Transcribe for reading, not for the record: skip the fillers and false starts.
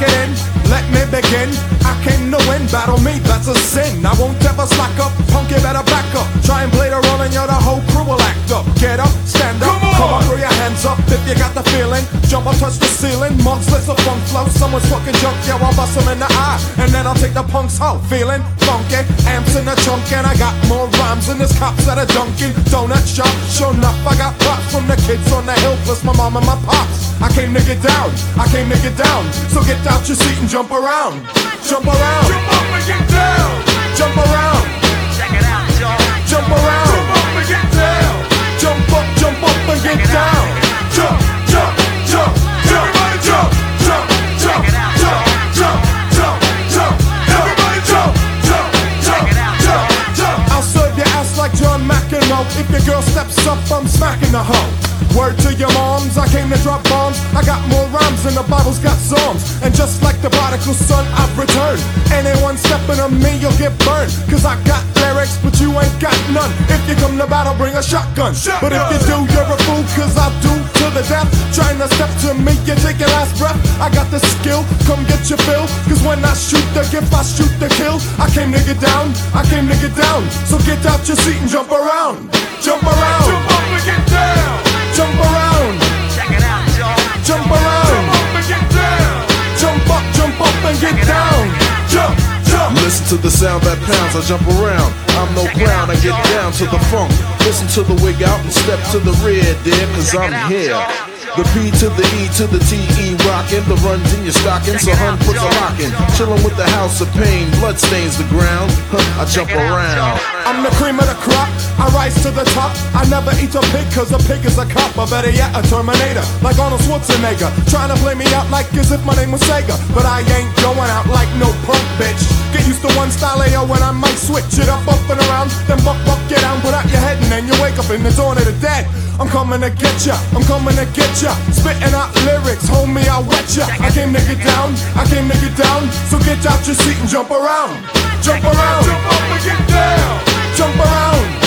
it in, let me begin. I came to win, battle me, that's a sin. I won't ever slack up, punk, you better back up. Try and play the role and you're the whole crew will act up. Get up, stand up, come on, throw your hands up if you got the feeling. Jump up, touch the ceiling, monks, let's a funk flow. Someone's fucking junk, yo, I'll bust them in the eye. And then I'll take the punks out, feeling funky. Amps in the trunk and I got more rhymes than this cops at a Dunkin' Donut shop. Sure enough, I got props from the kids on the hill, plus my mom and my pops. I came to get down, I came to get down. So get out your seat and jump around. Jump around, Jump up and get down. jump around, Check it out, y'all. jump around. Jump up and get down. Jump up and get down. Jump, jump, jump, jump, Everybody jump, jump, jump, jump, jump, jump, jump, Everybody jump. jump, jump, jump, jump. I'll serve your ass like John McEnroe. If your girl steps up, I'm smacking the hoe. Word to your moms, I came to drop bombs. I got more rhymes than the Bible's got psalms. And just like the prodigal son, I've returned. Anyone stepping on me, you'll get burned. Cause I got lyrics, but you ain't got none. If you come to battle, bring a shotgun. But if you do, you're a fool, cause I do to the death. Trying to step to me, you take your last breath. I got the skill, come get your fill. Cause when I shoot the gift, I shoot the kill. I came to get down, I came to get down. So get out your seat and jump around. Jump around, Jump up and get down. jump around, Check it out, y'all. jump around. Jump up and get down. Jump up and get down. Jump, jump. Listen to the sound that pounds, I jump around. I'm no clown, I get down to the funk. Listen to the wig out and step to the rear, dear, cause I'm here. The P to the E to the T-E rockin'. The runs in your stocking, so hun puts a lock in. Chillin' with the house of pain, blood stains the ground. I jump around. I'm the cream of the crop, I rise to the top. I never eat a pig cause a pig is a cop. Or better yet, a Terminator, like Arnold Schwarzenegger. Trying to play me out like as if my name was Sega. But I ain't going out like no punk bitch. Get used to one style, yo, when I might switch it up and around. Then buck, get down, put out your head and then you wake up in the dawn of the dead. I'm coming to get ya, I'm coming to get ya. Spitting out lyrics, homie, I'll wet ya. I came to get down, I came to get down. So get out your seat and jump around. Jump around, Jump up and get down. jump around.